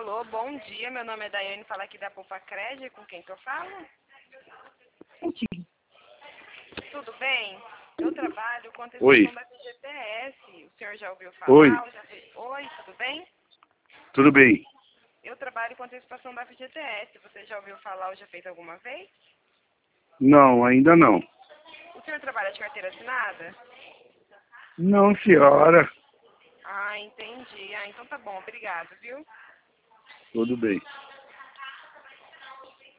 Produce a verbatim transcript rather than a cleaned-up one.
Alô, bom dia. Meu nome é Daiane, fala aqui da Poupa Cred. Com quem que eu falo? Tudo bem? Eu trabalho com antecipação Oi. da F G T S. O senhor já ouviu Oi. falar? Ou já fez... Oi, tudo bem? Tudo bem? Eu trabalho com antecipação da F G T S. Você já ouviu falar ou já fez alguma vez? Não, ainda não. O senhor trabalha de carteira assinada? Não, senhora. Ah, entendi. Ah, então tá bom. Obrigado, viu? Tudo bem.